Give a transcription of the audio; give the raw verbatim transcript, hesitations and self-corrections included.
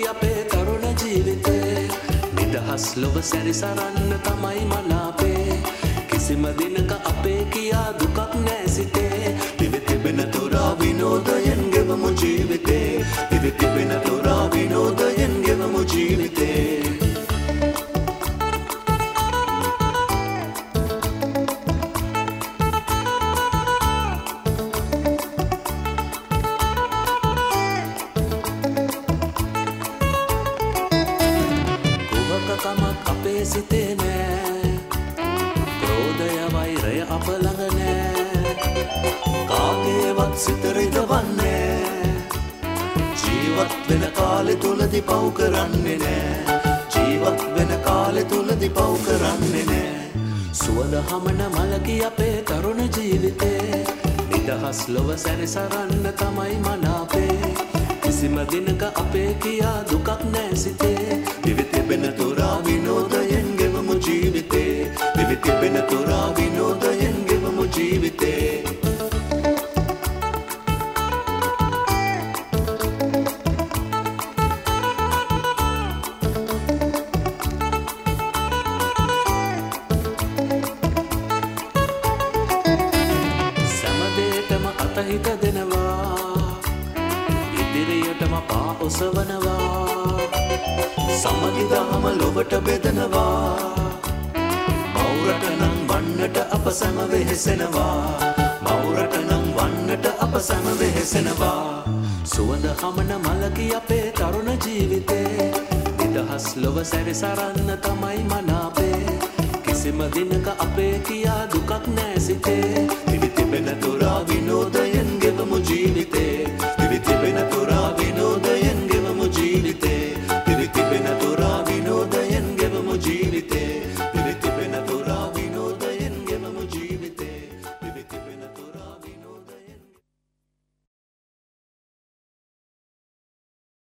අපේ තරුණ ජීවිතේ නිදහස් ලොව සැරිසරන්න තමයි මනාපේ කිසිම දිනක අපේ කියා දුකක් නෑ සිතේ දිවි තිබෙන තුරා විනෝදයෙන් ගෙවමු ජීවිතේ දිවි තිබෙන තුරා විනෝදයෙන් ගෙවමු ජීවිතේ කමක් අපේ සිතේ නෑ ක්‍රෝධය වෛරය අප ළඟ නෑ කාගේවත් සිත රිදවන්නේ ජීවත් වෙන කාලෙ තුලදී පව් කරන්නේ නෑ ජීවත් වෙන කාලෙ තුලදී පව් කරන්නේ නෑ සුවඳ හමන මලකි අපේ තරුණ ජීවිතේ නිදහස් ලොව සැරිසරන්න තමයි මනාපේ කිසිම දිනක අපේ කියා දුකක් නෑ සිතේ දිවි තිබෙන තුරා විනෝදයෙන් ගෙවමු ජීවිතේ දිවි තිබෙන තුරා විනෝදයෙන් ගෙවමු ජීවිතේ සමදේටම අතහිත දෙනවා ඉදිරියටම පා ඔසවනවා සමගිදහම ලොවට බෙදනවා මවුරට නම් වන්නට අප සැම වෙහෙසෙනවා මවුරට නම් වන්නට අප සැම වෙහෙසෙනවා සුවඳ හමන මලකි අපේ තරුණ ජීවිතේ නිදහස් ලොව සැරිසරන්න තමයි මනාපේ කිසිම දිනක අපේ කියා දුකක් නෑ සිතේ